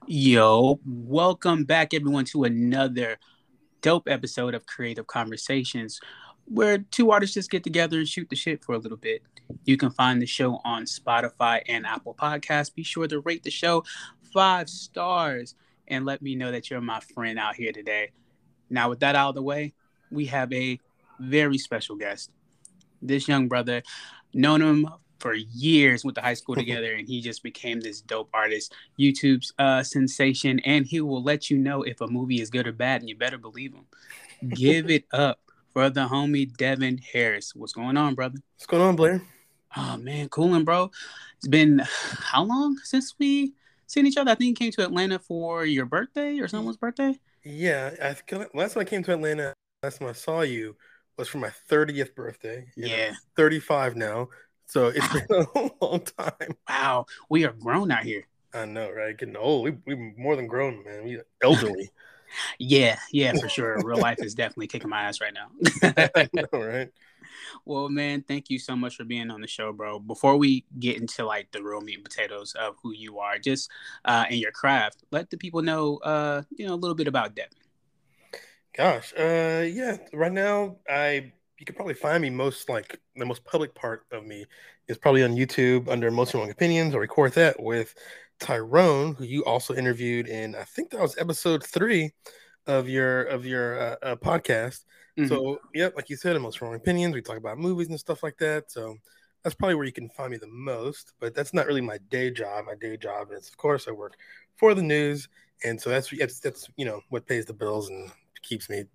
Yo, welcome back everyone to another dope episode of Creative Conversations where two artists just get together and shoot the shit for a little bit. You can find the show on Spotify and Apple Podcasts. Be sure to rate the show 5 stars and let me know that you're my friend out here today. Now, with that out of the way, we have a very special guest. This young brother, known him for years, went to high school together, and he just became this dope artist, YouTube's sensation, and he will let you know if a movie is good or bad, and you better believe him. Give it up for the homie Devin Harris. What's going on, brother? What's going on, Blair? Oh man, coolin', bro. It's been how long since we seen each other? I think you came to Atlanta for your birthday or someone's birthday. Yeah, last time I came to Atlanta, last time I saw you was for my 30th birthday, and I'm Yeah. 35 now. So it's been a long time. Wow, we are grown out here. I know, right? Getting old. We more than grown, man. We elderly. Yeah, for sure. Real life is definitely kicking my ass right now. I know, right? Well, man, thank you so much for being on the show, bro. Before we get into like the real meat and potatoes of who you are, just and your craft, let the people know, a little bit about Devin. Gosh, yeah. Right now, you could probably find me most like the most public part of me is probably on YouTube under Most Wrong Opinions or Record That with Tyrone, who you also interviewed in. I think that was episode 3 of your podcast. Mm-hmm. So, yeah, like you said, in Most Wrong Opinions, we talk about movies and stuff like that. So that's probably where you can find me the most. But that's not really my day job. My day job is, of course, I work for the news, and so that's what pays the bills and keeps me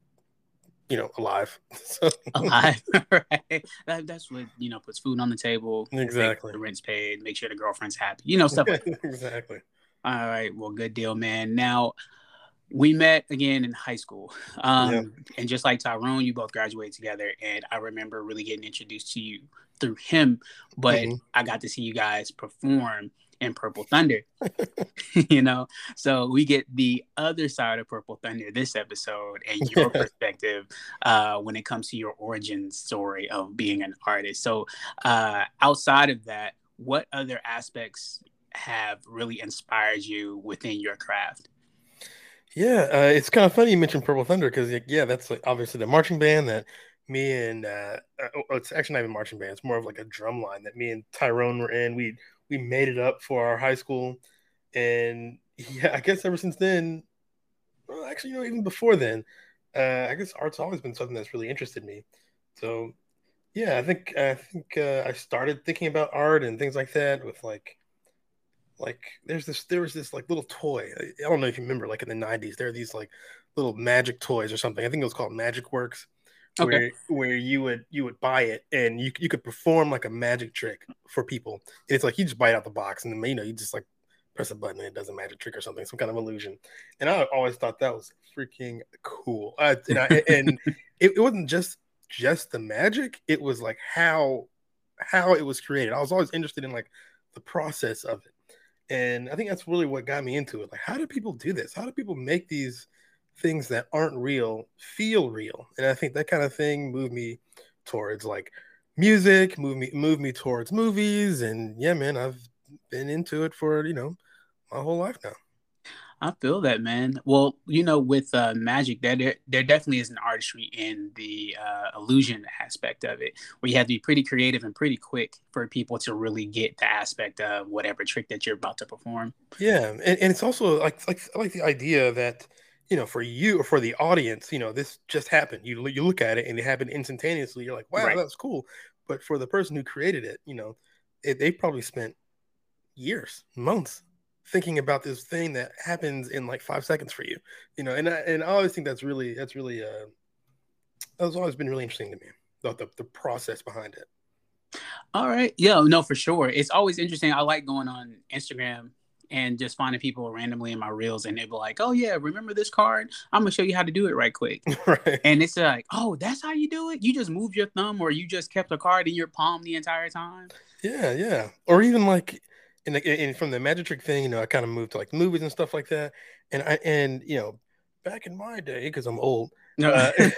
alive. So Alive, right? That's what puts food on the table, make exactly. the rent's paid, make sure the girlfriend's happy, stuff like that. Exactly. All right, well, good deal, man. Now we met again in high school. Yeah. And just like Tyrone, you both graduated together. And I remember really getting introduced to you through him. But Hmm. I got to see you guys perform in Purple Thunder, you know? So we get the other side of Purple Thunder this episode and your Yeah. perspective when it comes to your origin story of being an artist. So outside of that, what other aspects have really inspired you within your craft? Yeah, it's kind of funny you mentioned Purple Thunder because yeah, that's like obviously the marching band that me and it's actually not even marching band. It's more of like a drum line that me and Tyrone were in. We made it up for our high school, and yeah, I guess ever since then, well, actually, even before then, I guess art's always been something that's really interested me. So yeah, I think I started thinking about art and things like that with like there was this like little toy. I don't know if you remember, like in the 90s, there are these like little magic toys or something. I think it was called Magic Works, Okay. where you would buy it and you could perform like a magic trick for people. And it's like you just buy it out the box and then you just like press a button and it does a magic trick or something, some kind of illusion. And I always thought that was freaking cool. And it wasn't just the magic, it was like how it was created. I was always interested in like the process of it. And I think that's really what got me into it. Like, how do people do this? How do people make these things that aren't real feel real? And I think that kind of thing moved me towards like music, moved me towards movies. And yeah, man, I've been into it for, my whole life now. I feel that, man. Well, with magic, there definitely is an artistry in the illusion aspect of it, where you have to be pretty creative and pretty quick for people to really get the aspect of whatever trick that you're about to perform. Yeah. And it's also like I like the idea that, for you or for the audience, this just happened. You look at it and it happened instantaneously. You're like, wow, Right. that's cool. But for the person who created it, they probably spent years, months thinking about this thing that happens in like 5 seconds for you, and I always think that's really that's always been really interesting to me, the process behind it. All right. Yeah, no, for sure. It's always interesting. I like going on Instagram and just finding people randomly in my reels and they be like, oh, yeah, remember this card? I'm going to show you how to do it right quick. Right. And it's like, oh, that's how you do it? You just moved your thumb or you just kept a card in your palm the entire time? Yeah, or even like from the magic trick thing, I kind of moved to like movies and stuff like that. And back in my day, because I'm old, No.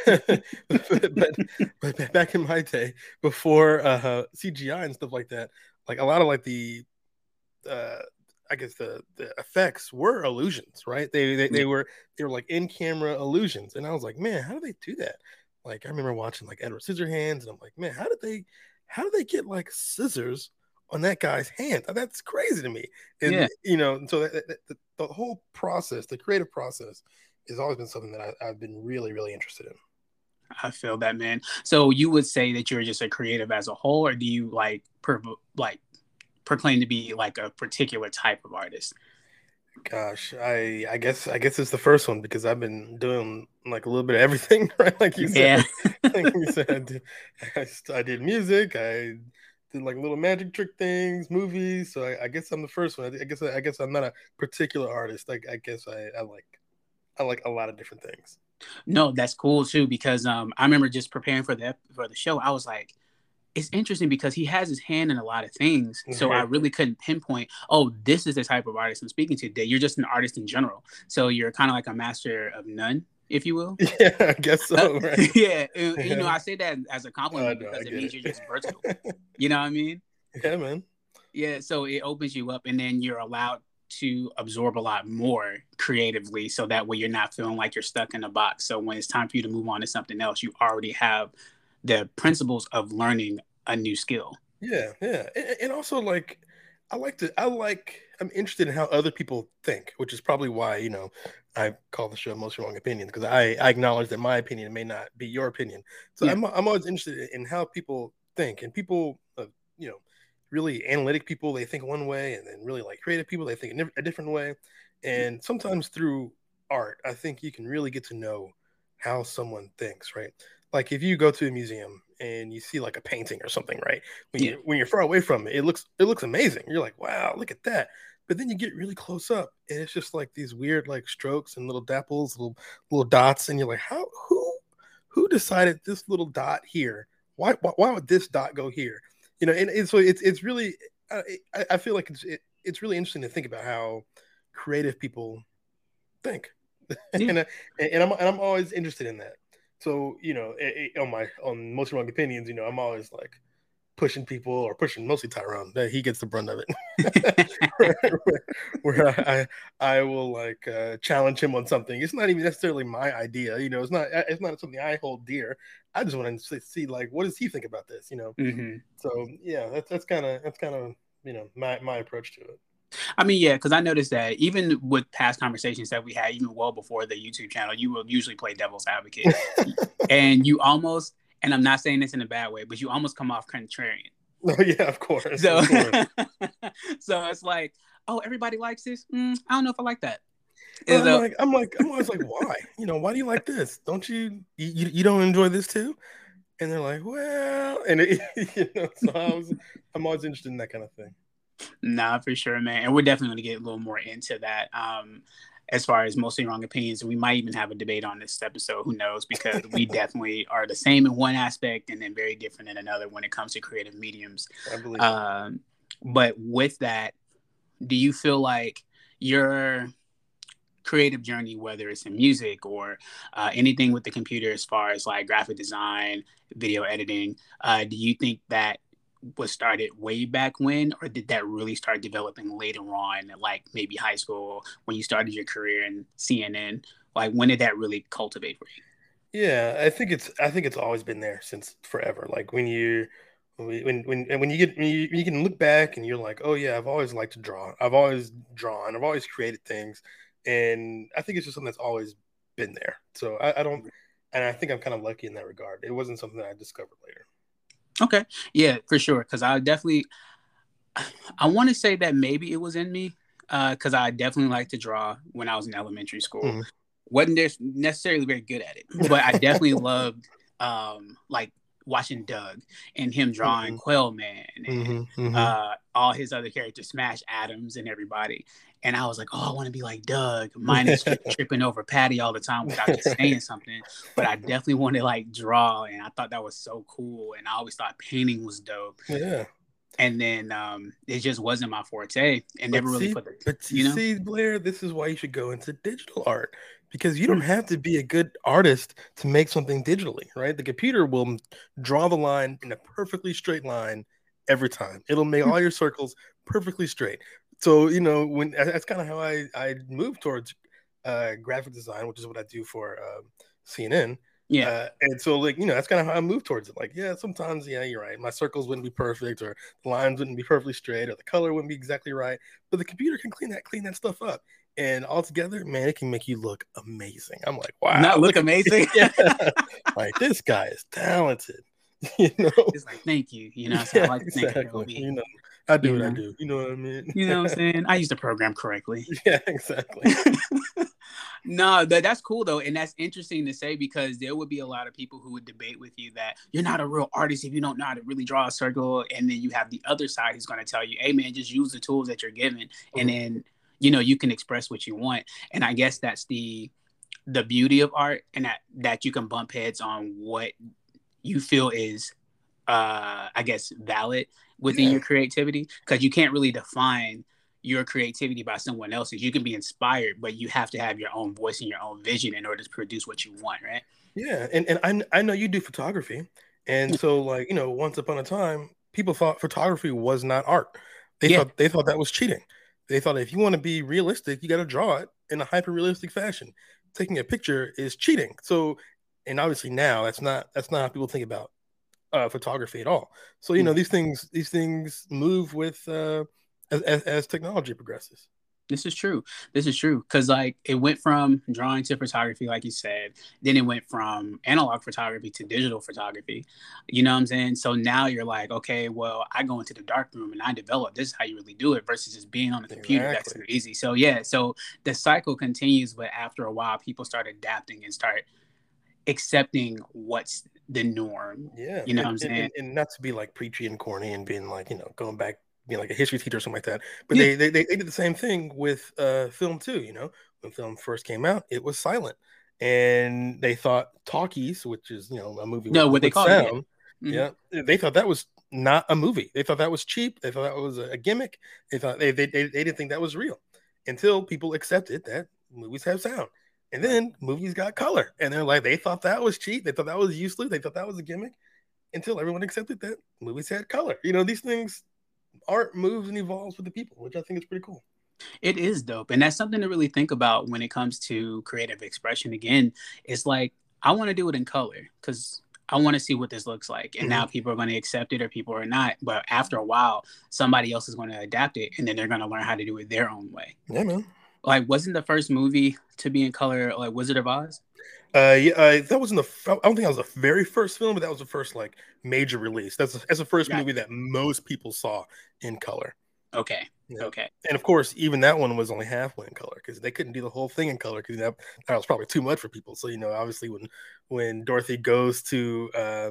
but back in my day, before CGI and stuff like that, like a lot of like the uh I guess the effects were illusions, right? They were like in camera illusions, and I was like, man, how do they do that? Like I remember watching like Edward Scissorhands, and I'm like, man, how did they get like scissors on that guy's hand? That's crazy to me. And so the whole process, the creative process, has always been something that I've been really, really interested in. I feel that, man. So you would say that you're just a creative as a whole, or do you like proclaim to be like a particular type of artist? Gosh, I guess it's the first one because I've been doing like a little bit of everything, right? Like you said, I did music, I did like little magic trick things, movies. So I guess I'm the first one. I guess I'm not a particular artist. Like I guess I like a lot of different things. No, that's cool too because I remember just preparing for the show. I was like, it's interesting because he has his hand in a lot of things. So I really couldn't pinpoint, oh, this is the type of artist I'm speaking to today. You're just an artist in general. So you're kind of like a master of none, if you will. Yeah, I guess so. Right? Yeah. You know, I say that as a compliment because it means you're just versatile. You know what I mean? Yeah, man. Yeah. So it opens you up and then you're allowed to absorb a lot more creatively. So that way you're not feeling like you're stuck in a box. So when it's time for you to move on to something else, you already have the principles of learning a new skill. Yeah. And also like I'm interested in how other people think, which is probably why, I call the show Mostly Wrong Opinions, because I acknowledge that my opinion may not be your opinion. So I'm always interested in how people think, and people, really analytic people, they think one way, and then really like creative people, they think a different way. And sometimes through art, I think you can really get to know how someone thinks, right? Like if you go to a museum and you see like a painting or something, right? When you're far away from it, it looks amazing. You're like, wow, look at that. But then you get really close up, and it's just like these weird like strokes and little dapples, little dots, and you're like, who decided this little dot here? Why would this dot go here? And so it's really I feel like it's really interesting to think about how creative people think, and I'm always interested in that. So, on Mostly Wrong Opinions, I'm always like pushing people, or pushing mostly Tyrone, that he gets the brunt of it. where I will like challenge him on something. It's not even necessarily my idea, it's not something I hold dear. I just want to see like, what does he think about this, So yeah, that's kind of my approach to it. I mean, yeah, because I noticed that even with past conversations that we had, even well before the YouTube channel, you will usually play devil's advocate. And you almost, and I'm not saying this in a bad way, but you almost come off contrarian. Oh, yeah, of course. So, of course. So it's like, oh, everybody likes this? I don't know if I like that. Well, I'm always like, why? Why do you like this? Don't you don't enjoy this too? And they're like, well, and so I'm always interested in that kind of thing. Nah, for sure, man. And we're definitely going to get a little more into that. As far as Mostly Wrong Opinions, we might even have a debate on this episode. Who knows? Because we definitely are the same in one aspect and then very different in another when it comes to creative mediums. I believe. But with that, do you feel like your creative journey, whether it's in music or anything with the computer, as far as like graphic design, video editing, do you think that was started way back when, or did that really start developing later on, like maybe high school when you started your career in CNN? Like when did that really cultivate for you? Yeah, I think it's always been there since forever. Like when you can look back and you're like, oh yeah, I've always liked to draw. I've always drawn. I've always created things, and I think it's just something that's always been there. So I don't, and I think I'm kind of lucky in that regard. It wasn't something that I discovered later. Okay. Yeah, for sure. Because I want to say that maybe it was in me because I definitely liked to draw when I was in elementary school. Mm-hmm. Wasn't necessarily very good at it, but I definitely loved like watching Doug and him drawing Quailman and all his other characters, Smash Adams and everybody. And I was like, oh, I want to be like Doug. Mine is tripping over Patty all the time without just saying something. But I definitely wanted to like draw, and I thought that was so cool. And I always thought painting was dope. Yeah. And then it just wasn't my forte, and never really put it. But you see, Blair, this is why you should go into digital art, because you don't have to be a good artist to make something digitally, right? The computer will draw the line in a perfectly straight line every time. It'll make all your circles perfectly straight. So when that's kind of how I moved towards graphic design, which is what I do for CNN. Yeah. And so that's kind of how I moved towards it. Like, yeah, sometimes, yeah, you're right. My circles wouldn't be perfect, or the lines wouldn't be perfectly straight, or the color wouldn't be exactly right. But the computer can clean that stuff up. And altogether, man, it can make you look amazing. I'm like, Not wow, look look at amazing. yeah. Like, this guy is talented. It's like, thank you. That's how I Yeah, like to think of exactly. Adobe. I do You what I know, do. You know what I mean? you know what I'm saying? I use the program correctly. Yeah, exactly. No, that's cool though, and that's interesting to say because there would be a lot of people who would debate with you that you're not a real artist if you don't know how to really draw a circle, and then you have the other side who's going to tell you, "Hey, man, just use the tools that you're given, and then you can express what you want." And I guess that's the beauty of art, and that you can bump heads on what you feel is, I guess, valid within your creativity, because you can't really define your creativity by someone else's. You can be inspired, but you have to have your own voice and your own vision in order to produce what you want, right? Yeah, and I know you do photography, and so once upon a time, people thought photography was not art. Yeah. They thought that was cheating. They thought if you want to be realistic, you got to draw it in a hyper realistic fashion. Taking a picture is cheating. So, and obviously now that's not how people think about photography at all. So these things move with as technology progresses. This is true. This is true. Because, like, it went from drawing to photography, like you said. Then it went from analog photography to digital photography. You know what I'm saying? So now you're like, okay, well, I go into the dark room and I develop. This is how you really do it versus just being on the computer. That's Exactly. too easy. So, yeah. So the cycle continues. But after a while, people start adapting and start accepting what's the norm. Yeah, You know what I'm saying? and not to be like preachy and corny and being like going back being like a history teacher or something like that, but Yeah. they did the same thing with film too. When film first came out, it was silent, and they thought talkies, which is a movie No, what they with call it. Yeah. sound, Mm-hmm. yeah, they thought that was not a movie. They thought that was cheap. They thought that was a gimmick. They thought they didn't think that was real until people accepted that movies have sound. And then movies got color, and they're like, they thought that was cheap. They thought that was useless. They thought that was a gimmick until everyone accepted that movies had color. These things, art moves and evolves with the people, which I think is pretty cool. It is dope. And that's something to really think about when it comes to creative expression. Again, it's like, I want to do it in color because I want to see what this looks like. And now people are going to accept it or people are not. But after a while, somebody else is going to adapt it and then they're going to learn how to do it their own way. Yeah, man. Like, wasn't the first movie to be in color like Wizard of Oz? That wasn't I don't think that was the very first film, but that was the first like major release. That's the first movie that most people saw in color. Okay. Yeah. Okay. And of course, even that one was only halfway in color because they couldn't do the whole thing in color because that was probably too much for people. So obviously, when Dorothy goes to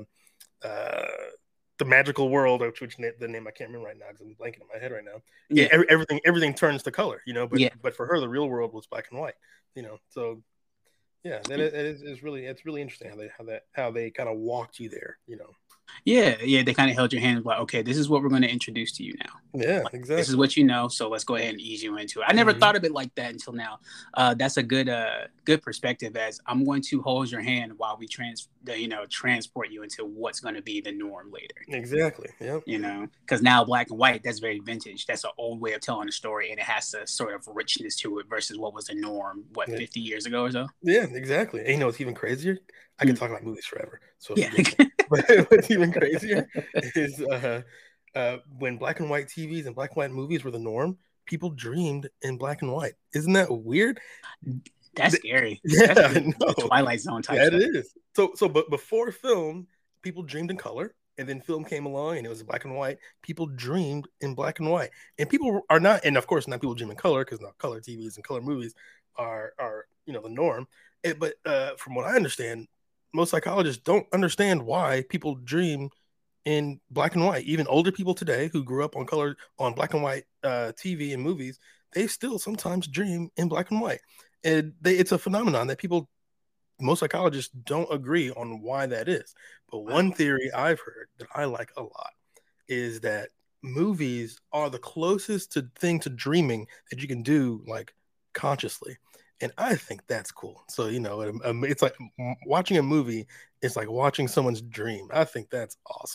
the magical world, which the name I can't remember right now because I'm blanking in my head right now. Yeah, everything turns to color. But for her, the real world was black and white. So yeah, it's really interesting how they kind of walked you there. Yeah, they kind of held your hand like, okay, this is what we're going to introduce to you now. Yeah, like, exactly. This is what you know, so let's go ahead and ease you into it. I never thought of it like that until now. That's a good perspective, as I'm going to hold your hand while we transport you into what's going to be the norm later. Exactly. Yeah. Because now black and white, that's very vintage. That's an old way of telling a story, and it has a sort of richness to it versus what was the norm, 50 years ago or so? Yeah, exactly. And it's even crazier. I can talk about movies forever. So yeah. But what's even crazier is when black and white TVs and black and white movies were the norm, people dreamed in black and white. Isn't that weird? That's scary. Yeah, that's the Twilight Zone type stuff. It is. But before film, people dreamed in color, and then film came along and it was black and white. People dreamed in black and white, and people are not, and of course not people dream in color because now color TVs and color movies are the norm. But from what I understand, most psychologists don't understand why people dream in black and white. Even older people today who grew up on black and white TV and movies, they still sometimes dream in black and white. And it's a phenomenon that most psychologists don't agree on why that is. But one theory I've heard that I like a lot is that movies are the closest thing to dreaming that you can do, like, consciously. And I think that's cool. So, it's like watching a movie is like watching someone's dream. I think that's awesome.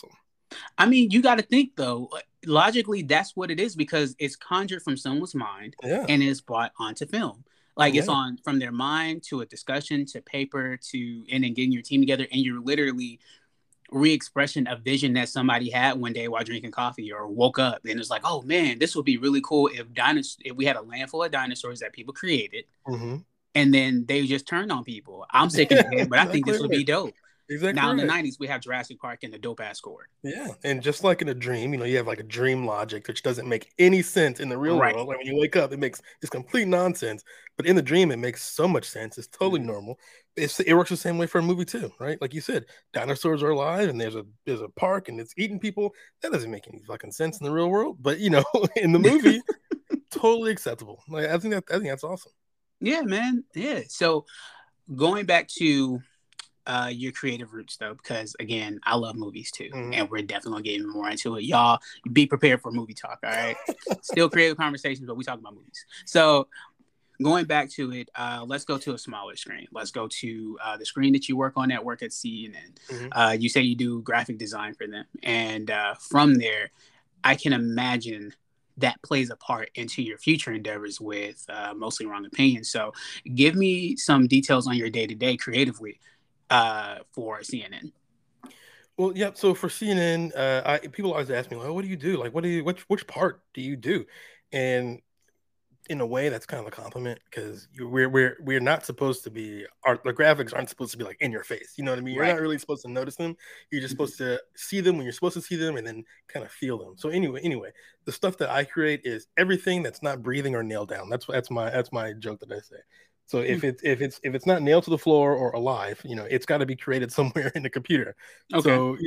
I mean, you got to think though. Logically, that's what it is because it's conjured from someone's mind Yeah, and is brought onto film. Like it's yeah, on from their mind to a discussion to paper to and then getting your team together, and you're literally re-expression of vision that somebody had one day while drinking coffee or woke up and it's like, oh man, this would be really cool if we had a land full of dinosaurs that people created hmm and then they just turned on people. I'm sick in yeah, the head, but I think exactly this would right, be dope. exactly Now in the right. 90s, we have Jurassic Park and the dope ass score. Yeah, and just like in a dream, you have like a dream logic which doesn't make any sense in the real world. Right. Like when you wake up, it makes it's complete nonsense. But in the dream, it makes so much sense. It's totally Mhm. normal. It works the same way for a movie too, right? Like you said, dinosaurs are alive, and there's a park, and it's eating people. That doesn't make any fucking sense in the real world, but in the movie, totally acceptable. Like I think that's awesome. Yeah, man. Yeah. So going back to your creative roots though, because again, I love movies too, Mhm. and we're definitely gonna get even more into it. Y'all be prepared for movie talk, all right? Still creative conversations, but we talk about movies. So going back to it, let's go to a smaller screen. Let's go to the screen that you work on at work at CNN. Mhm. You say you do graphic design for them, and from there, I can imagine that plays a part into your future endeavors with mostly wrong opinions. So, give me some details on your day to day creatively for CNN. Well, yeah. So for CNN, people always ask me, like, "What do you do? Like, what do you which part do you do?" And in a way, that's kind of a compliment because we're not supposed to be the graphics aren't supposed to be like in your face. You know what I mean? You're Right. not really supposed to notice them. You're just Mhm. supposed to see them when you're supposed to see them, and then kind of feel them. So anyway, the stuff that I create is everything that's not breathing or nailed down. That's my joke that I say. So Mm. if it's not nailed to the floor or alive, it's got to be created somewhere in the computer. Okay. So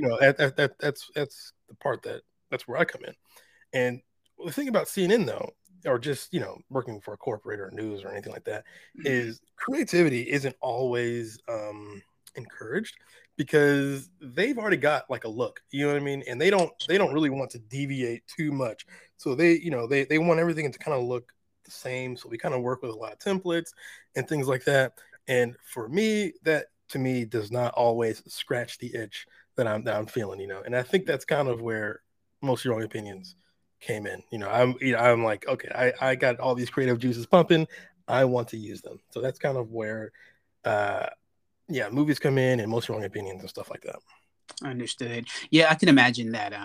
that's the part that's where I come in. And the thing about CNN though, or just working for a corporate or news or anything like that, Mhm. is creativity isn't always encouraged because they've already got like a look, you know what I mean, and they don't really want to deviate too much. So they want everything to kind of look the same. So we kind of work with a lot of templates and things like that. And for me, that to me does not always scratch the itch that I'm feeling, and I think that's kind of where most of your own opinions came in. I'm like, okay, I got all these creative juices pumping. I want to use them. So that's kind of where uh yeah, movies come in and most wrong opinions and stuff like that. Understood. Yeah, I can imagine that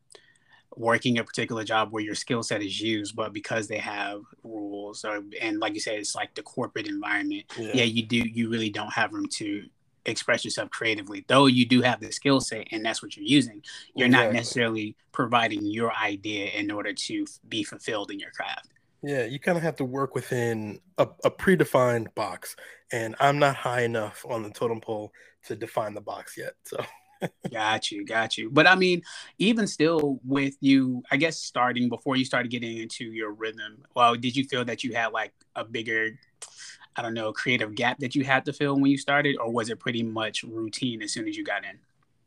working a particular job where your skill set is used, but because they have rules or and like you said, it's like the corporate environment. Yeah, Yeah, you really don't have room to express yourself creatively. Though you do have the skill set and that's what you're using. You're not exactly. necessarily providing your idea in order to be fulfilled in your craft. Yeah, you kind of have to work within a predefined box, and I'm not high enough on the totem pole to define the box yet. So Got you, got you. But I mean, even still, with you, I guess starting before you started getting into your rhythm, well, did you feel that you had like a bigger, I don't know, creative gap that you had to fill when you started, or was it pretty much routine as soon as you got in?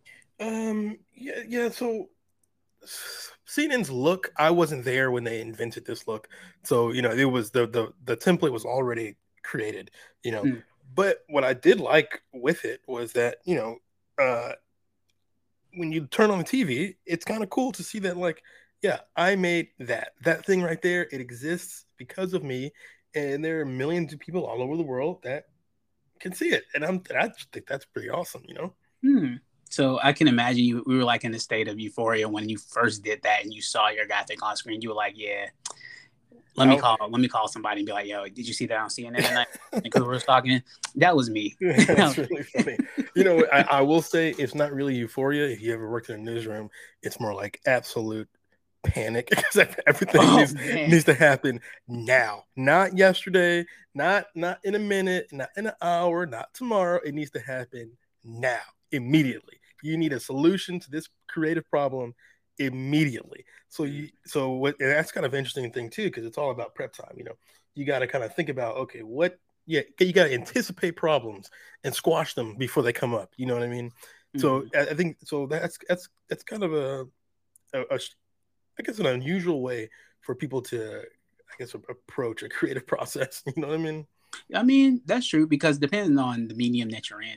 yeah. So CNN's look, I wasn't there when they invented this look. So, it was the template was already created, you know. Mm, But what I did like with it was that, uh when you turn on the TV, it's kind of cool to see that like, yeah, I made that thing right there. It exists because of me. And there are millions of people all over the world that can see it. And I just think that's pretty awesome. hmm. So I can imagine we were like in a state of euphoria when you first did that and you saw your graphic on screen. You were like, yeah, I, let me call somebody and be like, yo, did you see that on CNN tonight? And Cooper was talking. That was me. That's really funny. I will say it's not really euphoria. If you ever worked in a newsroom, it's more like absolute panic because everything Oh needs man. to happen now, not yesterday, not in a minute, not in an hour, not tomorrow. It needs to happen now, immediately. You need a solution to this creative problem immediately. So what? And that's kind of interesting thing too because it's all about prep time. You got to kind of think about okay, what yeah, you got to anticipate problems and squash them before they come up. You know what I mean? So Mhm. I think so. That's kind of a I guess an unusual way for people to I guess approach a creative process. You know what I mean? I mean, that's true because depending on the medium that you're in,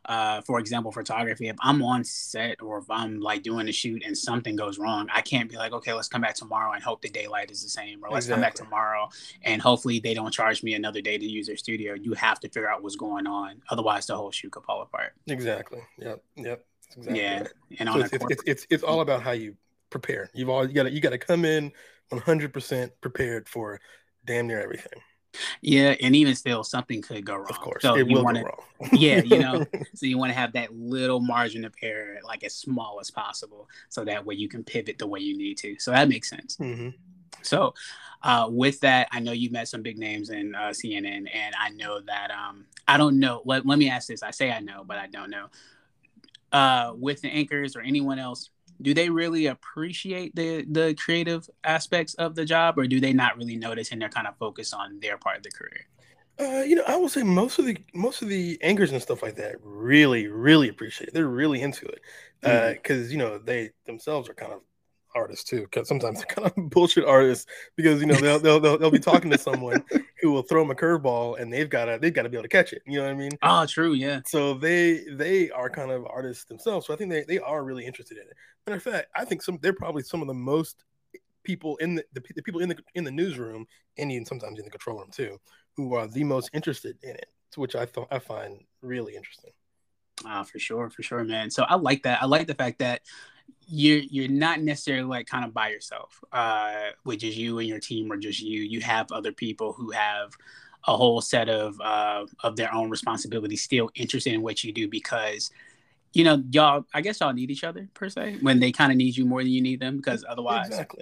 For example, photography, if I'm on set or if I'm like doing a shoot and something goes wrong, I can't be like, okay, let's come back tomorrow and hope the daylight is the same, or let's come back tomorrow and hopefully they don't charge me another day to use their studio. You have to figure out what's going on, otherwise the whole shoot could fall apart. Exactly. Yep. That's exactly yeah right. And so it's all about how you prepare. You got to come in 100% prepared for damn near everything. Yeah, and even still, something could go wrong. Of course, so it will go wrong. Yeah, so you want to have that little margin of error, like as small as possible, so that way you can pivot the way you need to. So that makes sense. Mm-hmm. So, with that, I know you met some big names in CNN, and I know that I don't know. Let me ask this. I say I know, but I don't know. With the anchors or anyone else, do they really appreciate the creative aspects of the job, or do they not really notice and they're kind of focused on their part of the career? I will say most of the anchors and stuff like that really, really appreciate it. They're really into it because they themselves are kind of artists too. Because sometimes they're kind of bullshit artists because they'll be talking to someone who will throw them a curveball and they've got to be able to catch it. You know what I mean? Oh, true, yeah. So they are kind of artists themselves. So I think they are really interested in it. Matter of fact, I think they're probably some of the most people in the people in the newsroom and even sometimes in the control room too, who are the most interested in it, which I find really interesting. For sure, man. So I like that. I like the fact that you're not necessarily like kind of by yourself, which is you and your team, or just you have other people who have a whole set of their own responsibilities, still interested in what you do, because y'all, I guess y'all need each other per se, when they kind of need you more than you need them, because otherwise, exactly.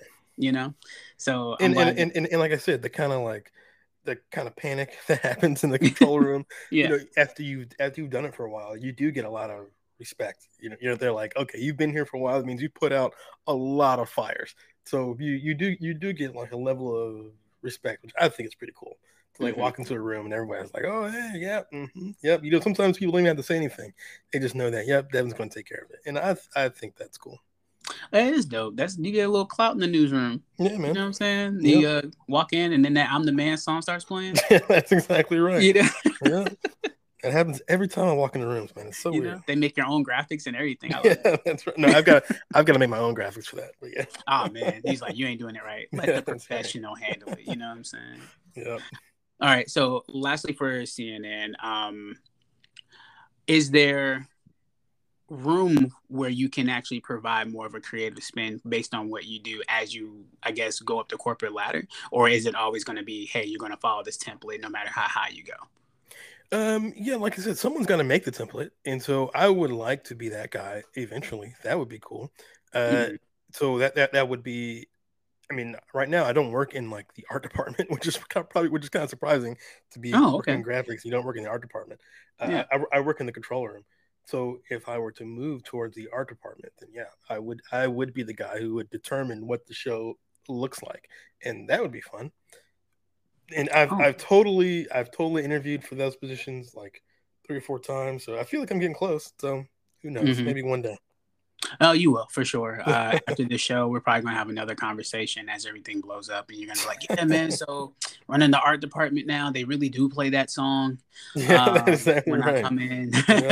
So and like I said, the kind of panic that happens in the control room, after you've done it for a while, you do get a lot of respect. They're like, okay, you've been here for a while. It means you put out a lot of fires. So you do get like a level of respect, which I think is pretty cool. To like walk into a room and everybody's like, oh, hey, yeah, yep. Sometimes people don't even have to say anything. They just know that, yep, Devin's going to take care of it. And I think that's cool. It is dope. You get a little clout in the newsroom. Yeah, man. You know what I'm saying? Yep. You walk in and then that "I'm the Man" song starts playing. That's exactly right. Yeah. It happens every time I walk in the rooms, man. It's so weird. They make your own graphics and everything. That's right. No, I've got to make my own graphics for that. But yeah. Oh man, he's like, you ain't doing it right. Let the professional handle it. You know what I'm saying? Yeah. All right. So, lastly, for CNN, is there room where you can actually provide more of a creative spin based on what you do as you, I guess, go up the corporate ladder? Or is it always going to be, hey, you're going to follow this template no matter how high you go? Yeah, like I said, someone's got to make the template. And so I would like to be that guy eventually. That would be cool. So that would be, I mean, right now I don't work in like the art department, which is kind of surprising to be working in graphics. You don't work in the art department. I work in the control room. So if I were to move towards the art department, then yeah, I would be the guy who would determine what the show looks like, and that would be fun. And I've totally interviewed for those positions like 3 or 4 times, so I feel like I'm getting close. So who knows? Maybe one day. Oh, you will, for sure. After the show, we're probably going to have another conversation as everything blows up, and you're going to be like, yeah, man, so running the art department now, they really do play that song. Yeah, that's exactly when right. I come in.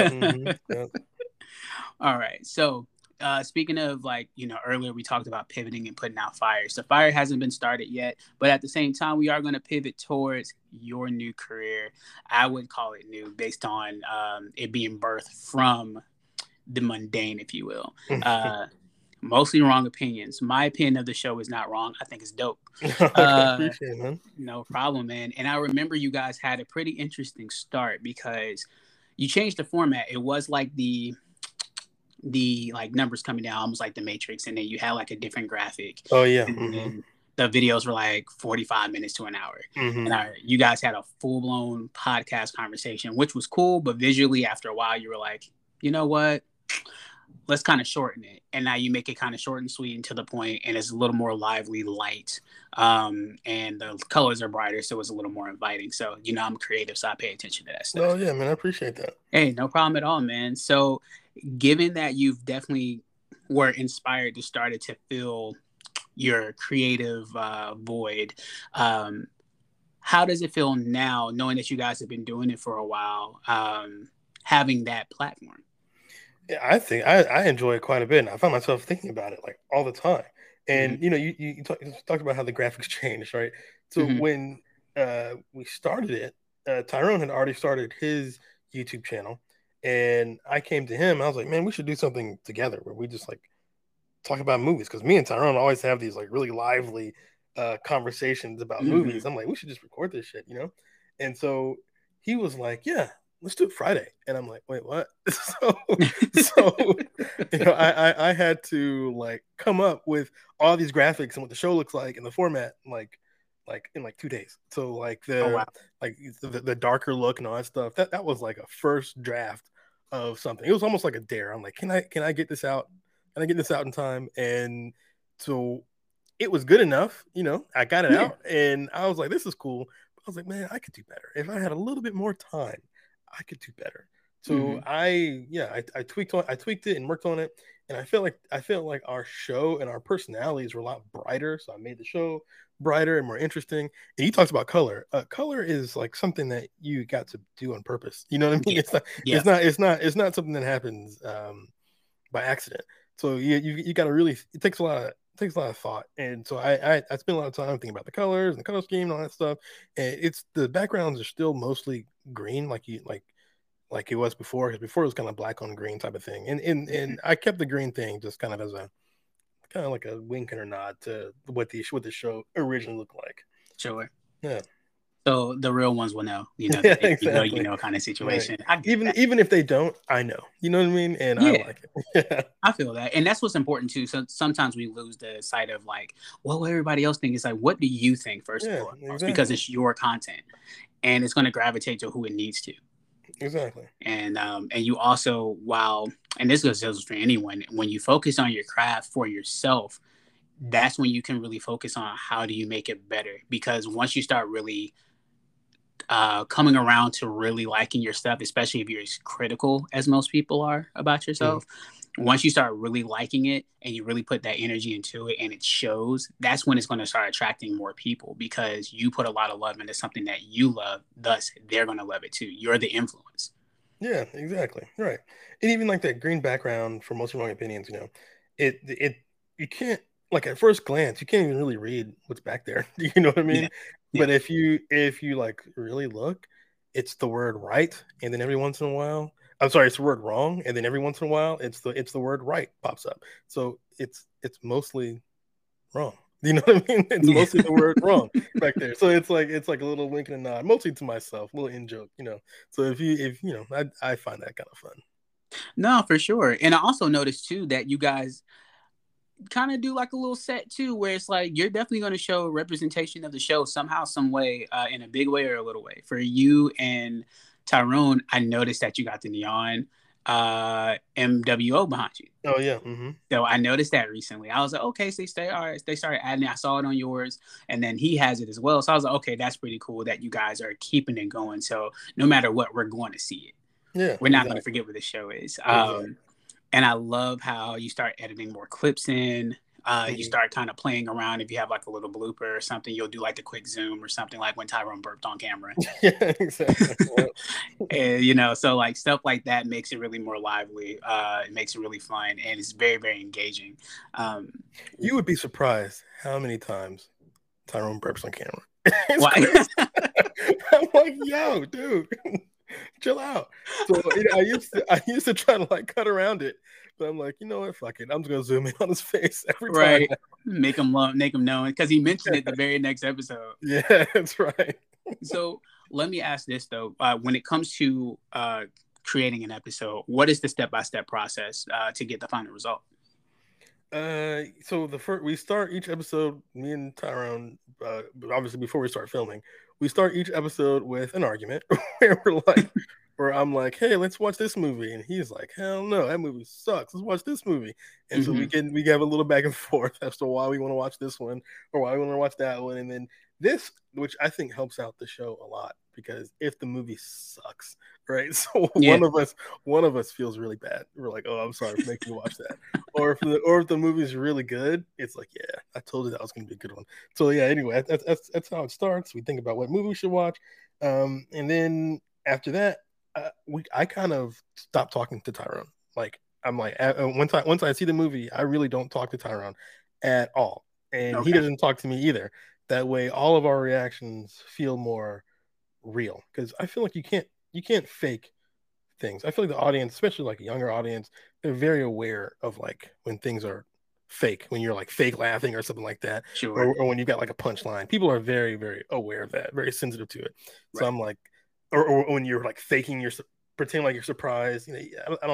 All right. So speaking of, like, earlier we talked about pivoting and putting out fires. The fire hasn't been started yet, but at the same time, we are going to pivot towards your new career. I would call it new based on it being birthed from the mundane, if you will. Mostly wrong opinions. My opinion of the show is not wrong. I think it's dope. Appreciate it, man. No problem, man. And I remember you guys had a pretty interesting start because you changed the format. It was like the like numbers coming down, almost like the Matrix, and then you had like a different graphic. Oh yeah. And then the videos were like 45 minutes to an hour. And you guys had a full-blown podcast conversation, which was cool, but visually after a while you were like, you know what? Let's kind of shorten it. And now you make it kind of short and sweet and to the point, and it's a little more lively, light. And the colors are brighter, so it's a little more inviting. So, I'm creative, so I pay attention to that stuff. Oh, yeah, man. I appreciate that. Hey, no problem at all, man. So, given that you've definitely were inspired to start to fill your creative void, how does it feel now, knowing that you guys have been doing it for a while? having that platform. Yeah, I think I enjoy it quite a bit. And I find myself thinking about it like all the time. And Mm-hmm. you talked about how the graphics changed, right? So Mm-hmm. when we started it, Tyrone had already started his YouTube channel, and I came to him. I was like, "Man, we should do something together where we just like talk about movies." Because me and Tyrone always have these like really lively conversations about Mm-hmm. movies. I'm like, we should just record this shit, you know? And so he was like, "Yeah, let's do it Friday." And I'm like, "Wait, what?" So I had to like come up with all these graphics and what the show looks like and the format like in like 2 days. So like Oh wow. the darker look and all that stuff. That was like a first draft of something. It was almost like a dare. I'm like, can I get this out? Can I get this out in time? And so it was good enough, I got it Yeah. out and I was like, this is cool. But I was like, man, I could do better. If I had a little bit more time, I could do better. So Mm-hmm. I tweaked it and worked on it. And I felt like our show and our personalities were a lot brighter. So I made the show brighter and more interesting. And he talks about color. Color is like something that you got to do on purpose. You know what I mean? Yeah. It's not Yeah. it's not it's not it's not something that happens by accident. So you got to really, it takes a lot of thought, and so I spend a lot of time thinking about the colors and the color scheme and all that stuff. And it's the backgrounds are still mostly green, like it was before. Because before it was kind of black on green type of thing, and I kept the green thing just kind of as a kind of like a wink and a nod to what the show originally looked like. Sure. Yeah, So the real ones will know, yeah, that exactly. kind of Right. situation. I get that. Even if they don't, I know. You know what I mean? And I Yeah. like it. Yeah. I feel that. And that's what's important too. So sometimes we lose the sight of like, well, what everybody else thinks. It's like, what do you think first and Yeah, foremost? Because exactly. it's your content and it's going to gravitate to who it needs to. Exactly. And you also, while, and this goes for anyone, when you focus on your craft for yourself, that's when you can really focus on how do you make it better. Because once you start really coming around to really liking your stuff, especially if you're as critical as most people are about Mhm. yourself, once you start really liking it and you really put that energy into it and it shows, that's when it's going to start attracting more people because you put a lot of love into something that you love. Thus, they're going to love it too. You're the influence. Yeah, exactly. Right. And even like that green background for most wrong opinions, it you can't like at first glance, you can't even really read what's back there. You know what I Yeah. mean? Yeah. But if you like really look, it's the word right, and then every once in a while, I'm sorry, it's the word wrong, and then every once in a while it's the word right pops up. So it's mostly wrong. You know what I mean? It's Yeah. mostly the word wrong back there. So it's like a little wink and a nod, mostly to myself, a little in joke. So if I find that kind of fun. No, for sure. And I also noticed too that you guys kind of do like a little set too, where it's like you're definitely going to show representation of the show somehow, some way, in a big way or a little way. For you and Tyrone, I noticed that you got the neon MWO behind you. Oh yeah. Mm-hmm. So I noticed that recently. I was like, okay, so they started adding it. I saw it on yours, and then he has it as well. So I was like, okay, that's pretty cool that you guys are keeping it going. So no matter what, we're going to see it. Yeah, We're not going to exactly. forget what the show is. Exactly. And I love how you start editing more clips in. You Mm-hmm. start kind of playing around. If you have like a little blooper or something, you'll do like the quick zoom or something like when Tyrone burped on camera. Yeah, exactly. Yeah. And, so like stuff like that makes it really more lively. It makes it really fun and it's very, very engaging. Um, You would be surprised how many times Tyrone burps on camera. It's why? crazy. I'm like, yo, dude, chill out. So I used to try to like cut around it, but I'm like, you know what, fuck it. I'm just gonna zoom in on his face every time. Right. Make him know because he mentioned it the very next episode. Yeah, that's right. So let me ask this though: when it comes to creating an episode, what is the step-by-step process to get the final result? So the first we start each episode, me and Tyrone, obviously before we start filming, we start each episode with an argument where I'm like, hey, let's watch this movie, and he's like, hell no, that movie sucks. Let's watch this movie, and so we Mm-hmm. can we have a little back and forth as to why we want to watch this one or why we want to watch that one, and then this, which I think helps out the show a lot because if the movie sucks, right, so Yeah. one of us feels really bad. We're like, oh, I'm sorry for making you watch that. Or if the movie's really good, it's like, yeah, I told you that was going to be a good one. So yeah, anyway, that's how it starts. We think about what movie we should watch, and then after that, I kind of stopped talking to Tyrone. Like I'm like once I see the movie, I really don't talk to Tyrone at all, and he Okay. doesn't talk to me either. That way, all of our reactions feel more real because I feel like you can't fake things. I feel like the audience, especially like a younger audience, they're very aware of like when things are fake, when you're like fake laughing or something like that, Sure. or when you've got like a punchline. People are very, very aware of that, very sensitive to it. So Right. I'm like, or when you're like faking your pretending like you're surprised. You know,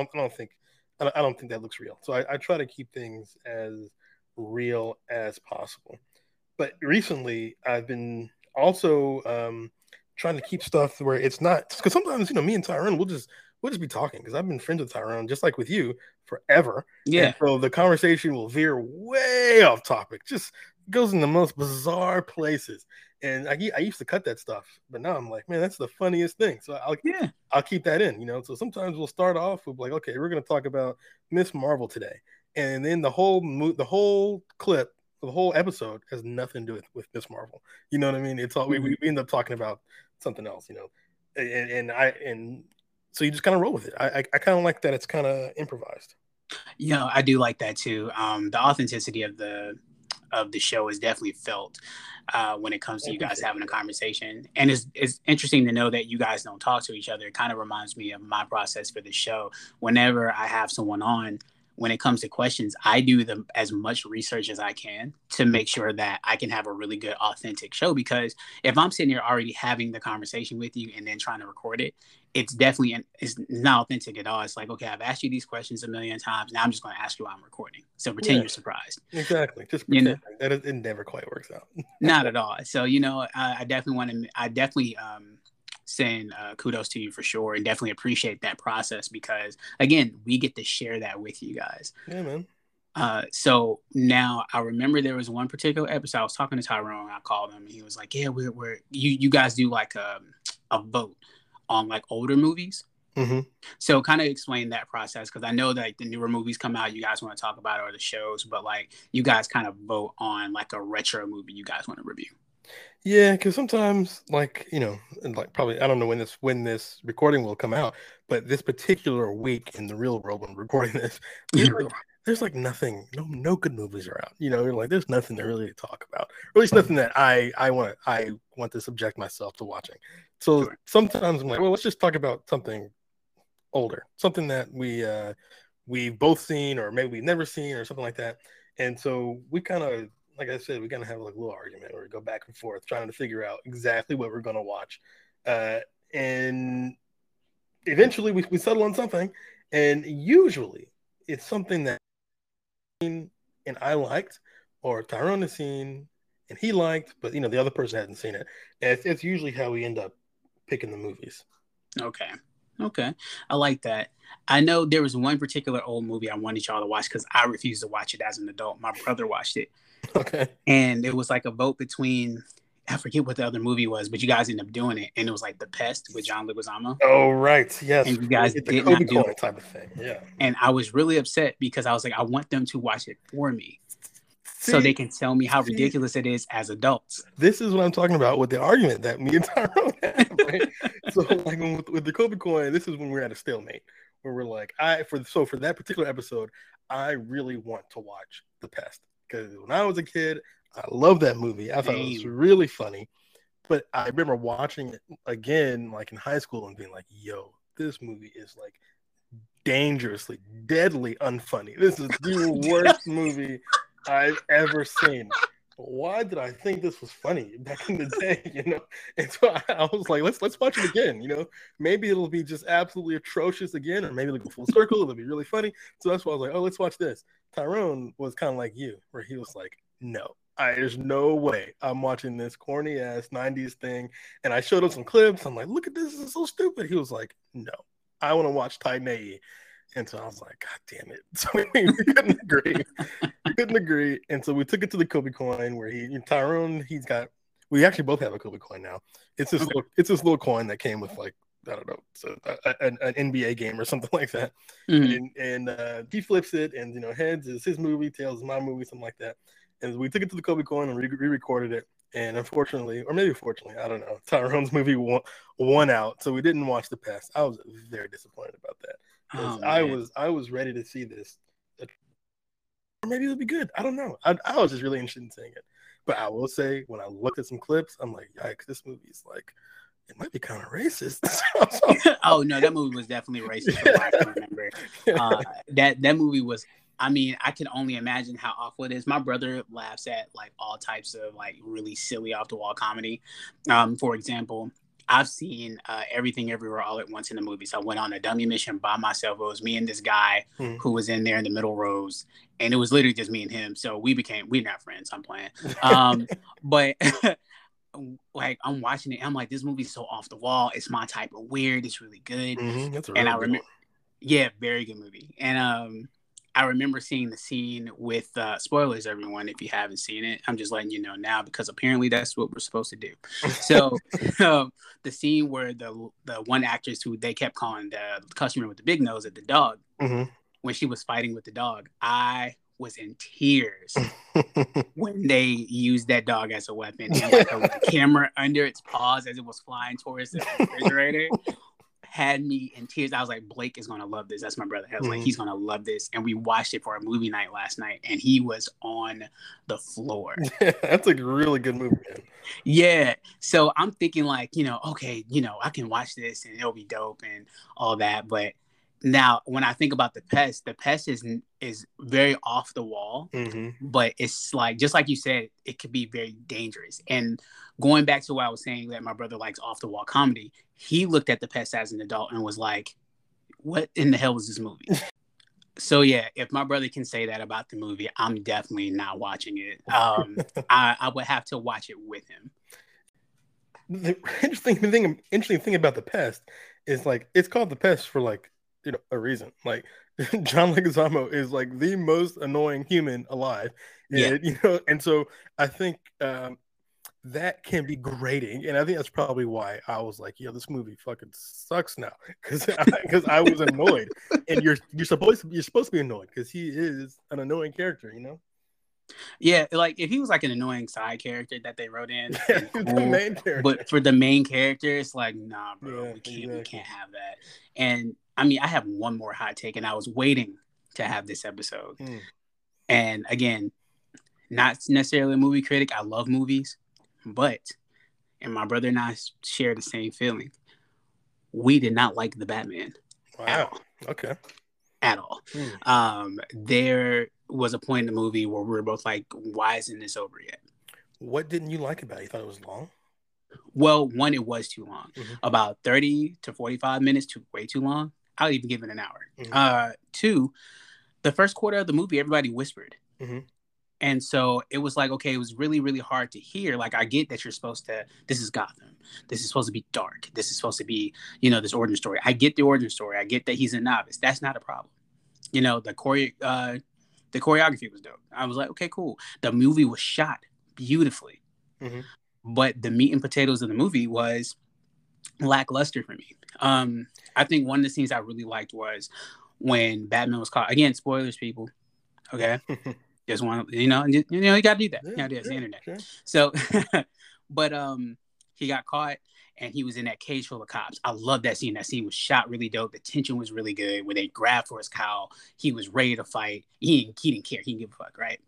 I don't think that looks real. So I try to keep things as real as possible. But recently, I've been also trying to keep stuff where it's not because sometimes me and Tyrone we'll just be talking because I've been friends with Tyrone just like with you forever, and Yeah. so the conversation will veer way off topic, just goes in the most bizarre places. And I used to cut that stuff, but now I'm like, man, that's the funniest thing. So Yeah. I'll keep that in. So sometimes we'll start off with like, okay, we're gonna talk about Miss Marvel today, and then the whole clip, the whole episode has nothing to do with Miss Marvel. You know what I mean? It's all Mhm. we end up talking about something else. And so you just kind of roll with it. I kind of like that it's kind of improvised. I do like that too. The authenticity of the show is definitely felt when it comes I to you guys appreciate having a that. conversation. And it's interesting to know that you guys don't talk to each other. It kind of reminds me of my process for the show. Whenever I have someone on, when it comes to questions, I do as much research as I can to make sure that I can have a really good, authentic show. Because if I'm sitting here already having the conversation with you and then trying to record it, it's not authentic at all. It's like, okay, I've asked you these questions a million times. Now I'm just going to ask you while I'm recording. So pretend Yeah, you're surprised. exactly. Just You pretend know, it never quite works out. not at all. So I definitely want to. I definitely send kudos to you for sure, and definitely appreciate that process because again, we get to share that with you guys. Yeah, man. So now I remember there was one particular episode. I was talking to Tyrone. I called him, and he was like, "Yeah, we're you guys do like a vote on like older movies." Mm-hmm. So kind of explain that process because I know that like, the newer movies come out, you guys want to talk about it or the shows, but like you guys kind of vote on like a retro movie you guys want to review. Yeah, because sometimes, like and like probably I don't know when this recording will come out, but this particular week in the real world when we're recording this, there's like nothing, no good movies are out. Like there's nothing to really talk about, or at least nothing that I want to subject myself to watching. So Sure. sometimes I'm like, well, let's just talk about something older, something that we've both seen or maybe we've never seen or something like that. And so we kind of, like I said, we kind of have like a little argument where we go back and forth trying to figure out exactly what we're going to watch. And eventually we settle on something. And usually it's something that and I liked, or Tyrone has seen and he liked, but the other person hasn't seen it. And it's usually how we end up picking the movies. Okay. Okay. I like that. I know there was one particular old movie I wanted y'all to watch because I refused to watch it as an adult. My brother watched it. Okay. And it was like a vote between, I forget what the other movie was, but you guys ended up doing it. And it was like The Pest with John Leguizamo. Oh, right. Yes. And you guys It's a did Kobe not do coin it. type of thing. Yeah. And I was really upset because I was like, I want them to watch it for me so See, they can tell me how see, ridiculous it is as adults. this is what I'm talking about with the argument that me and Tyrone have, right? So, like with the Kobe coin, this is when we're at a stalemate where we're like, for that particular episode, I really want to watch The Pest because when I was a kid, I loved that movie. I thought it was Same. really funny, but I remember watching it again, like in high school, and being like, "Yo, this movie is like dangerously, deadly unfunny. This is the worst movie I've ever seen. Why did I think this was funny back in the day? And so I was like, let's watch it again. Maybe it'll be just absolutely atrocious again, or maybe it'll go full circle. It'll be really funny. So that's why I was like, oh, let's watch this. Tyrone was kind of like you, where he was like, no, there's no way I'm watching this corny ass 90s thing. And I showed him some clips. I'm like, look at this. This is so stupid. He was like, no, I want to watch Titan. And so I was like, God damn it. So we couldn't agree. We couldn't agree. And so we took it to the Kobe coin where Tyrone, we actually both have a Kobe coin now. It's this little coin that came with like, I don't know, so an NBA game or something like that. Mm-hmm. And he flips it, and heads is his movie, tails is my movie, something like that. And we took it to the Kobe coin and re-recorded it. And unfortunately, or maybe fortunately, I don't know, Tyrone's movie won out, so we didn't watch The Pest. I was very disappointed about that because Oh man. I was ready to see this, or maybe it'll be good. I don't know. I was just really interested in seeing it. But I will say, when I looked at some clips, I'm like, yikes, this movie is like, it might be kind of racist. Oh no, that movie was definitely racist from what I can remember. That movie was. I mean, I can only imagine how awful it is. My brother laughs at like all types of like really silly off the wall comedy. For example, I've seen Everything Everywhere All at Once in the movies. I went on a dummy mission by myself. It was me and this guy who was in there in the middle rows, and it was literally just me and him. So we're not friends. I'm playing. But like I'm watching it, I'm like, this movie's so off the wall. It's my type of weird. It's really good. That's a And really I good remember, one. yeah, very good movie. And I remember seeing the scene with spoilers, everyone, if you haven't seen it. I'm just letting you know now because apparently that's what we're supposed to do. So the scene where the one actress who they kept calling the customer with the big nose at the dog, when she was fighting with the dog, I was in tears when they used that dog as a weapon, and like the camera under its paws as it was flying towards the refrigerator had me in tears. I was like, Blake is gonna love this. That's my brother. I was like, he's gonna love this. And we watched it for a movie night last night, and he was on the floor. That's a really good movie, man. Yeah. So I'm thinking like, okay, I can watch this and it'll be dope and all that. But now when I think about the Pest is very off the wall, but it's like, just like you said, it could be very dangerous. And going back to what I was saying, that my brother likes off the wall comedy, he looked at the Pest as an adult and was like, what in the hell is this movie? So yeah, if my brother can say that about the movie, I'm definitely not watching it. I would have to watch it with him. The interesting thing about The Pest is like, it's called The Pest for like, a reason. Like, John Leguizamo is like the most annoying human alive. And, Yeah. And so I think that can be grating, and I think that's probably why I was like, this movie fucking sucks now, because I was annoyed. And you're supposed to be annoyed because he is an annoying character, Yeah, like if he was like an annoying side character that they wrote in, cool, the main character. But for the main character, it's like, nah, bro, we can't have that. And I mean, I have one more hot take, and I was waiting to have this episode. And again, not necessarily a movie critic. I love movies, and my brother and I share the same feeling. We did not like the Batman. Wow. Okay. At all. There was a point in the movie where we were both like, why isn't this over yet? What didn't you like about it? You thought it was long? Well, one, it was too long. About 30 to 45 minutes, way too long. I'll even give it an hour. Two, the first quarter of the movie, everybody whispered. And so it was like, okay, it was really, really hard to hear. Like, I get that you're supposed to, this is Gotham. This is supposed to be dark. This is supposed to be, this origin story. I get the origin story. I get that he's a novice. That's not a problem. The choreography was dope. I was like, okay, cool. The movie was shot beautifully. But the meat and potatoes of the movie was lackluster for me. I think one of the scenes I really liked was when Batman was caught. Again, spoilers, people. Okay. Just want you got to do that. It's the internet. Sure. So, but he got caught and he was in that cage full of cops. I love that scene. That scene was shot really dope. The tension was really good. When they grabbed for his cowl, he was ready to fight. He didn't care. He didn't give a fuck, right?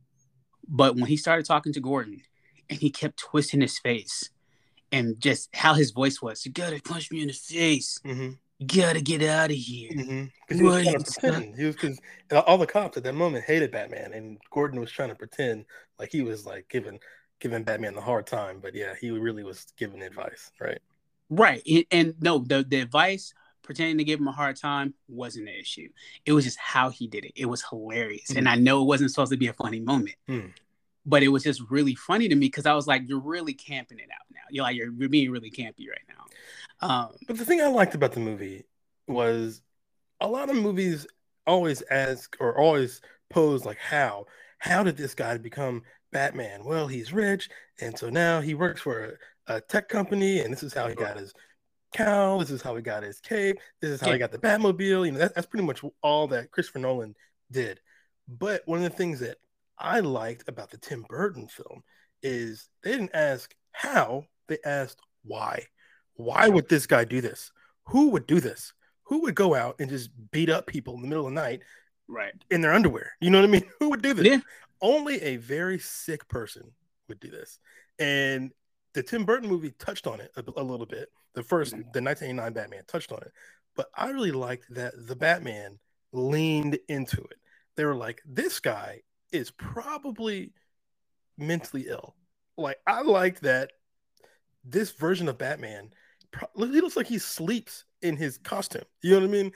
But when he started talking to Gordon and he kept twisting his face and just how his voice was, you gotta punch me in the face. You gotta get out of here. Because he was trying to pretend. Because all the cops at that moment hated Batman, and Gordon was trying to pretend like he was like giving Batman the hard time. But yeah, he really was giving advice, right? Right. And no, the advice, pretending to give him a hard time, wasn't an issue. It was just how he did it. It was hilarious. And I know it wasn't supposed to be a funny moment. But it was just really funny to me because I was like, you're really camping it out now. You're being really campy right now. But the thing I liked about the movie was a lot of movies always ask or always pose like, how did this guy become Batman? Well, he's rich, and so now he works for a tech company, and this is how he got his cowl. This is how he got his cape. This is how he got the Batmobile. That's pretty much all that Christopher Nolan did. But one of the things that I liked about the Tim Burton film is they didn't ask how, they asked why. Why would this guy do this? Who would do this? Who would go out and just beat up people in the middle of the night Right. in their underwear? You know what I mean? Who would do this? Yeah. Only a very sick person would do this. And the Tim Burton movie touched on it a little bit. The 1989 Batman touched on it. But I really liked that the Batman leaned into it. They were like, this guy is probably mentally ill. Like, I liked that this version of Batman, he looks like he sleeps in his costume. You know what I mean?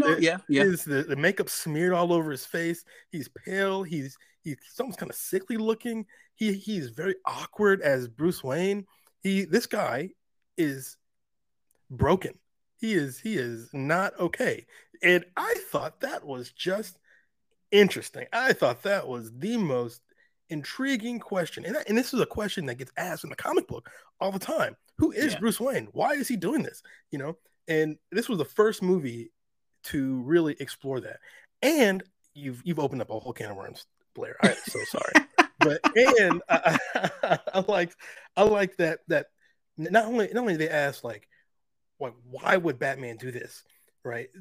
The makeup smeared all over his face. He's pale. He's almost kind of sickly looking. He's very awkward as Bruce Wayne. This guy is broken. He is not okay. And I thought that was just interesting. I thought that was the most intriguing question. And this is a question that gets asked in the comic book all the time. Who is Bruce Wayne? Why is he doing this? You know, and this was the first movie to really explore that. And you've opened up a whole can of worms, Blair. I'm so sorry. But and I like that not only they asked like why would Batman do this, right?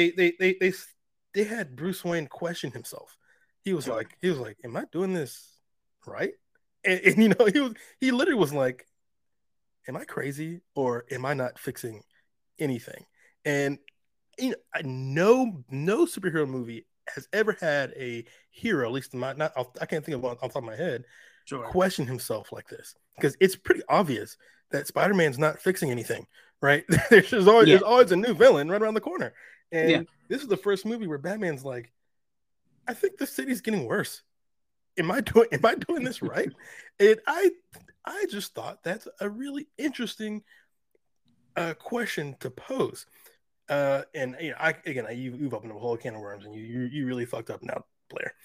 They had Bruce Wayne question himself. He was like, am I doing this right? And you know, he literally was like, am I crazy or am I not fixing anything? And you know, no superhero movie has ever had a hero, at least in my I can't think of one off the top of my head, question himself like this, because it's pretty obvious that Spider-Man's not fixing anything, right? There's always a new villain right around the corner. And this is the first movie where Batman's like, I think the city's getting worse. Am I doing this right? And I just thought that's a really interesting question to pose. And you know, you've opened up a whole can of worms, and you really fucked up now, Blair.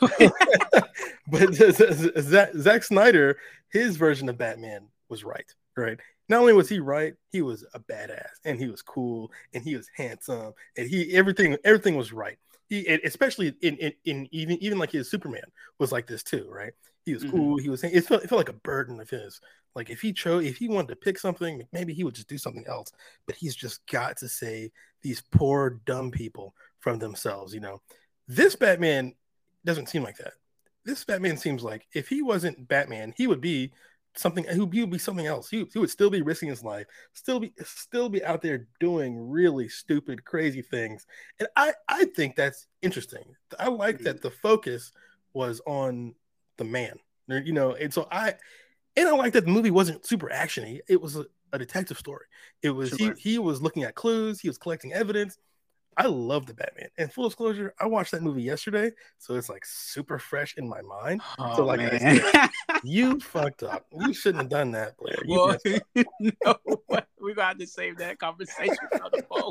But Zack Snyder, his version of Batman was right. Not only was he right, he was a badass, and he was cool, and he was handsome, and everything was right. Especially in even like his Superman was like this too, right? He was cool. He was. It felt like a burden of his. Like if he wanted to pick something, maybe he would just do something else. But he's just got to save these poor dumb people from themselves. You know, this Batman doesn't seem like that. This Batman seems like if he wasn't Batman, he would be something. He would be something else. He would still be risking his life, still be out there doing really stupid, crazy things. And I think that's interesting. I like that the focus was on the man, you know. And so I like that the movie wasn't super actiony. It was a detective story. It was he was looking at clues. He was collecting evidence. I love the Batman. And full disclosure, I watched that movie yesterday, so it's like super fresh in my mind. Oh, so like man. I said, you fucked up. You shouldn't have done that, Blair. Well, no, we're gonna have to save that conversation on the phone.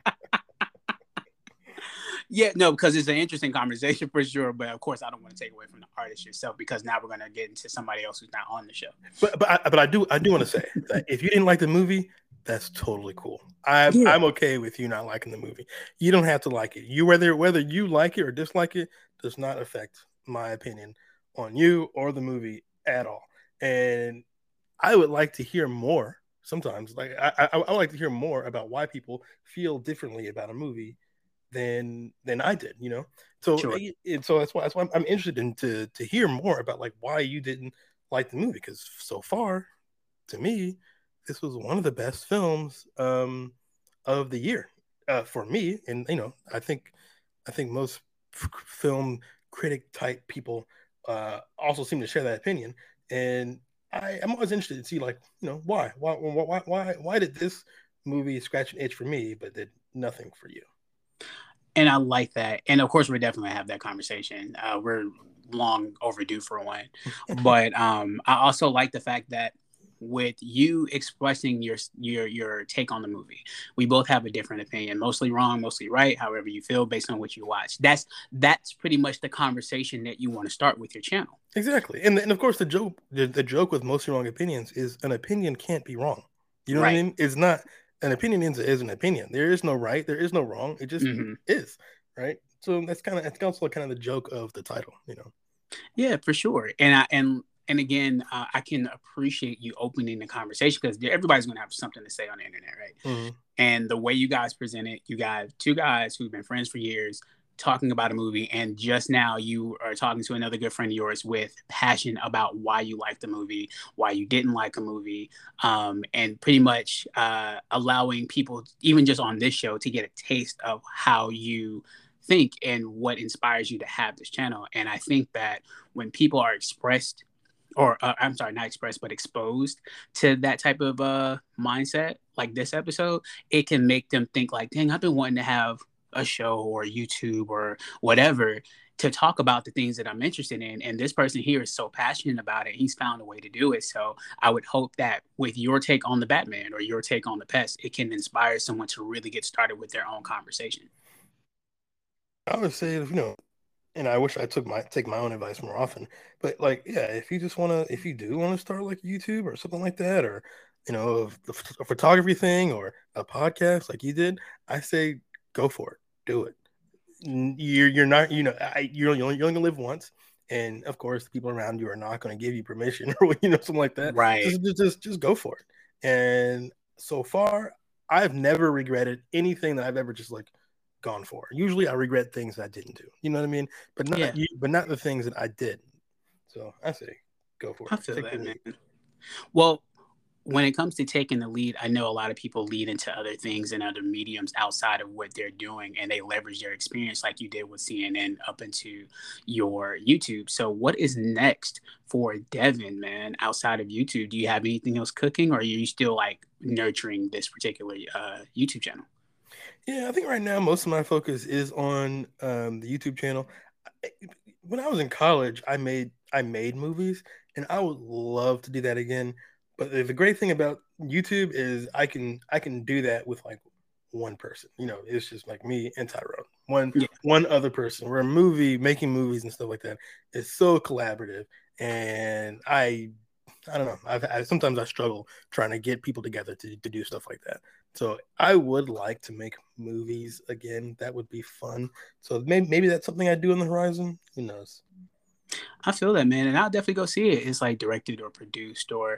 Yeah, no, because it's an interesting conversation for sure. But of course, I don't want to take away from the artist yourself, because now we're gonna get into somebody else who's not on the show. But I do want to say that if you didn't like the movie, that's totally cool. I'm okay with you not liking the movie. You don't have to like it. Whether you like it or dislike it does not affect my opinion on you or the movie at all. And I would like to hear more sometimes. Like I would like to hear more about why people feel differently about a movie than I did, you know. So so that's why I'm interested in to hear more about like why you didn't like the movie, because so far to me this was one of the best films of the year for me. And you know, I think most film critic type people also seem to share that opinion. And I'm always interested to see, like, you know, why did this movie scratch an itch for me but did nothing for you? And I like that. And of course, we're definitely gonna have that conversation. We're long overdue for one. But I also like the fact that with you expressing your take on the movie, we both have a different opinion, mostly wrong, mostly right, however you feel based on what you watch. That's pretty much the conversation that you want to start with your channel. Exactly. And of course the joke with mostly wrong opinions is an opinion can't be wrong. You know what I mean? It's not, an opinion is an opinion. There is no right, there is no wrong. It just is, right? So that's also kind of the joke of the title, you know. Yeah, for sure. And And again, I can appreciate you opening the conversation because everybody's going to have something to say on the internet, right? Mm-hmm. And the way you guys present it, you got two guys who've been friends for years talking about a movie, and just now you are talking to another good friend of yours with passion about why you like the movie, why you didn't like a movie, and pretty much allowing people, even just on this show, to get a taste of how you think and what inspires you to have this channel. And I think that when people are expressed, or I'm sorry, not expressed, but exposed to that type of mindset, like this episode, it can make them think like, dang, I've been wanting to have a show or YouTube or whatever to talk about the things that I'm interested in. And this person here is so passionate about it. He's found a way to do it. So I would hope that with your take on the Batman or your take on the Pest, it can inspire someone to really get started with their own conversation. I would say, and I wish I take my own advice more often. But like, yeah, if you do want to start like YouTube or something like that, or a photography thing or a podcast like you did, I say go for it, do it. You're not, you're only gonna live once, and of course, the people around you are not going to give you permission or something like that. Right. Just go for it. And so far, I've never regretted anything that I've ever just like gone for. Usually I regret things that I didn't do. You know what I mean? But not the things that I did. So I say go for it. I feel that, man. Well, when it comes to taking the lead, I know a lot of people lead into other things and other mediums outside of what they're doing, and they leverage their experience like you did with CNN up into your YouTube. So what is next for Devin, man, outside of YouTube? Do you have anything else cooking, or are you still like nurturing this particular YouTube channel? Yeah, I think right now most of my focus is on the YouTube channel. When I was in college, I made movies, and I would love to do that again. But the great thing about YouTube is I can do that with like one person. It's just like me and Tyrone. One other person. We're making movies and stuff like that. It's so collaborative, and I don't know. Sometimes I struggle trying to get people together to do stuff like that. So I would like to make movies again. That would be fun. So maybe that's something I do on the horizon. Who knows? I feel that, man, and I'll definitely go see it. It's like directed or produced, or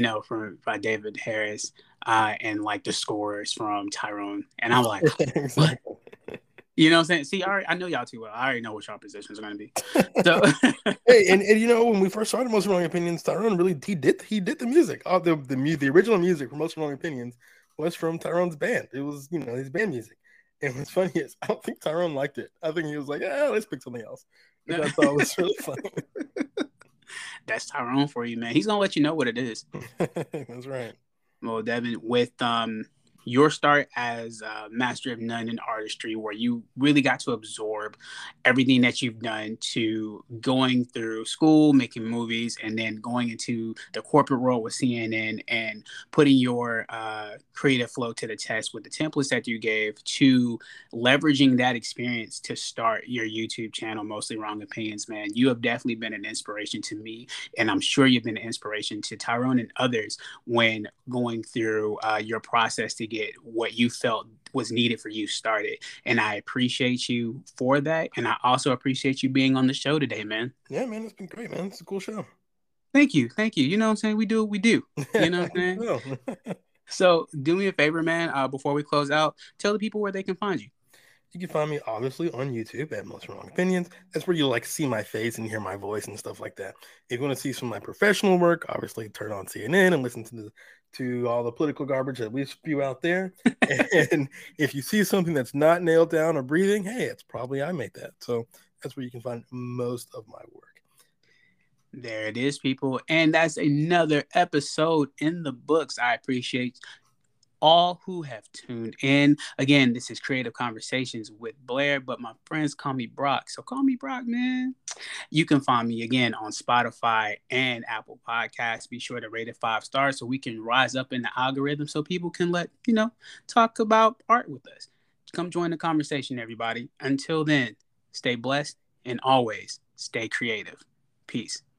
by David Harris, and like the scores from Tyrone. And I'm like, what? You know what I'm saying? See, I know y'all too well. I already know what y'all positions are going to be. So, hey, and when we first started Most Wrong Opinions, Tyrone really he did the music. The original music for Most Wrong Opinions was from Tyrone's band. It was his band music. And what's funny is I don't think Tyrone liked it. I think he was like, let's pick something else, which I thought was really funny. That's Tyrone for you, man. He's gonna let you know what it is. That's right. Well, Devin, with your start as master of none in artistry, where you really got to absorb everything that you've done, to going through school, making movies, and then going into the corporate world with CNN and putting your creative flow to the test with the templates that you gave, to leveraging that experience to start your YouTube channel, Mostly Wrong Opinions, man. You have definitely been an inspiration to me, and I'm sure you've been an inspiration to Tyrone and others when going through your process to get what you felt was needed for you started. And I appreciate you for that. And I also appreciate you being on the show today, man. Yeah, man, it's been great, man. It's a cool show. Thank you. You know what I'm saying? We do what we do. You know what I'm saying? So do me a favor, man, before we close out, tell the people where they can find you. You can find me obviously on YouTube at Most Wrong Opinions. That's where you'll like see my face and hear my voice and stuff like that. If you want to see some of my professional work, obviously turn on CNN and listen to all the political garbage that we spew out there. And if you see something that's not nailed down or breathing, hey, it's probably I made that. So that's where you can find most of my work. There it is, people. And that's another episode in the books. I appreciate all who have tuned in. Again, this is Creative Conversations with Blair, but my friends call me Brock. So call me Brock, man. You can find me again on Spotify and Apple Podcasts. Be sure to rate it 5 stars so we can rise up in the algorithm so people can talk about art with us. Come join the conversation, everybody. Until then, stay blessed and always stay creative. Peace.